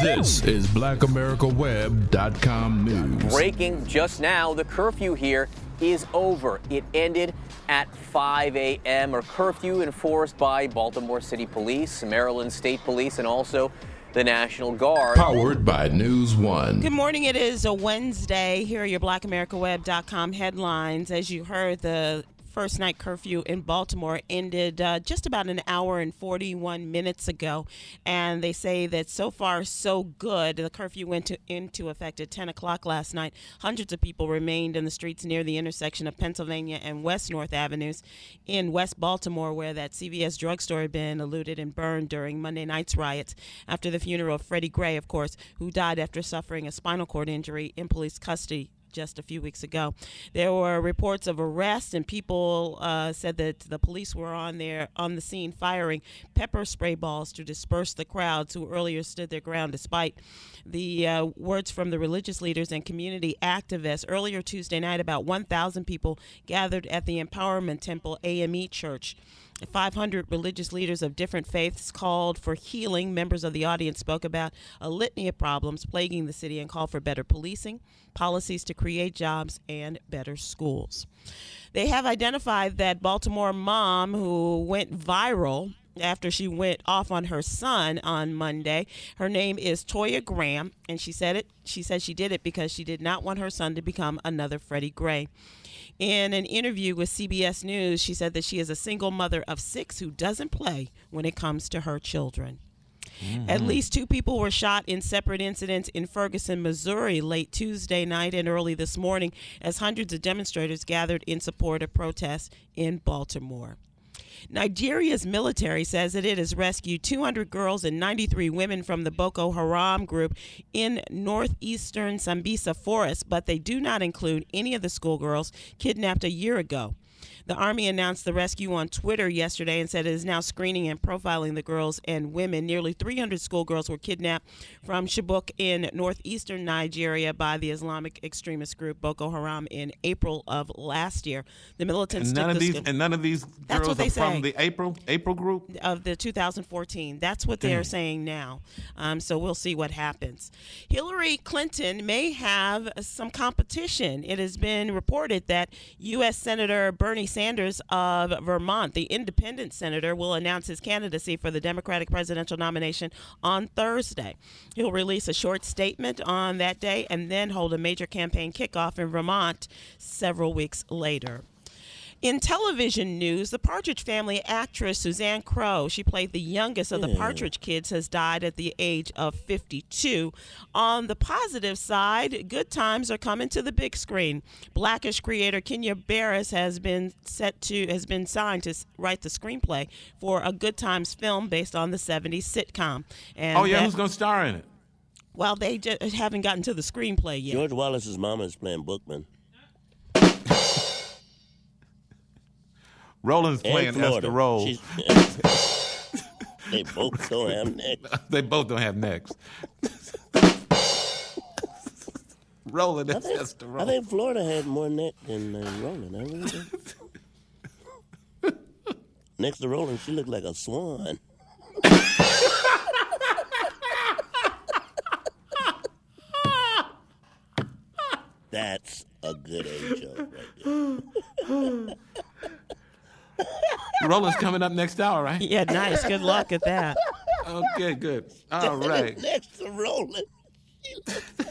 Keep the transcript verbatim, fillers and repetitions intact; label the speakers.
Speaker 1: This is black america web dot com news.
Speaker 2: Breaking just now, the curfew here is over. It ended at five a.m. A curfew enforced by Baltimore City Police, Maryland State Police, and also the National Guard.
Speaker 1: Powered by News One.
Speaker 3: Good morning. It is a Wednesday. Here are your black america web dot com headlines. As you heard, the first night curfew in Baltimore ended uh, just about an hour and forty-one minutes ago. And they say that so far, so good. The curfew went to, into effect at ten o'clock last night. Hundreds of people remained in the streets near the intersection of Pennsylvania and West North Avenues in West Baltimore, where that C V S drugstore had been looted and burned during Monday night's riots after the funeral of Freddie Gray, of course, who died after suffering a spinal cord injury in police custody just a few weeks ago. There were reports of arrests, and people uh, said that the police were on there on the scene firing pepper spray balls to disperse the crowds who earlier stood their ground despite the uh, words from the religious leaders and community activists. Earlier Tuesday night, about one thousand people gathered at the Empowerment Temple A M E Church. five hundred religious leaders of different faiths called for healing. Members of the audience spoke about a litany of problems plaguing the city and called for better policing, policies to create jobs, and better schools. They have identified that Baltimore mom who went viral after she went off on her son on Monday. Her name is Toya Graham, and she said it. She said she did it because she did not want her son to become another Freddie Gray. In an interview with C B S News, she said that she is a single mother of six who doesn't play when it comes to her children. Mm-hmm. At least two people were shot in separate incidents in Ferguson, Missouri, late Tuesday night and early this morning as hundreds of demonstrators gathered in support of protests in Baltimore. Nigeria's military says that it has rescued two hundred girls and ninety-three women from the Boko Haram group in northeastern Sambisa Forest, but they do not include any of the schoolgirls kidnapped a year ago. The Army announced the rescue on Twitter yesterday and said it is now screening and profiling the girls and women. Nearly three hundred schoolgirls were kidnapped from Chibok in northeastern Nigeria by the Islamic extremist group Boko Haram in April of last year. The militants
Speaker 4: and none
Speaker 3: took
Speaker 4: of
Speaker 3: the
Speaker 4: these
Speaker 3: sc-
Speaker 4: and none of these
Speaker 3: That's
Speaker 4: girls
Speaker 3: what
Speaker 4: are
Speaker 3: they
Speaker 4: from
Speaker 3: say.
Speaker 4: the April April group
Speaker 3: of the two thousand fourteen. That's what they're
Speaker 4: Damn.
Speaker 3: saying now. Um, so we'll see what happens. Hillary Clinton may have some competition. It has been reported that U S Senator Bernie Sanders of Vermont, the independent senator, will announce his candidacy for the Democratic presidential nomination on Thursday. He'll release a short statement on that day and then hold a major campaign kickoff in Vermont several weeks later. In television news, the Partridge Family actress Suzanne Crowe, she played the youngest of the Partridge Kids, has died at the age of fifty-two. On the positive side, good times are coming to the big screen. Blackish creator Kenya Barris has been set to has been signed to write the screenplay for a Good Times film based on the seventies sitcom. And
Speaker 4: oh yeah,
Speaker 3: that,
Speaker 4: who's gonna star in it?
Speaker 3: Well, they just haven't gotten to the screenplay yet.
Speaker 5: George Wallace's mama is playing Bookman.
Speaker 4: Roland's playing Esther Roll.
Speaker 5: They both don't have necks.
Speaker 4: They both don't have necks. Roland is Esther Roll.
Speaker 5: I think Florida had more neck than uh, Roland. I really do. Next to Roland, she looked like a swan. That's a good age joke right there.
Speaker 4: Roland's coming up next hour, right?
Speaker 3: Yeah, nice. Good luck at that.
Speaker 4: Okay, good. All right.
Speaker 5: Next to Roland.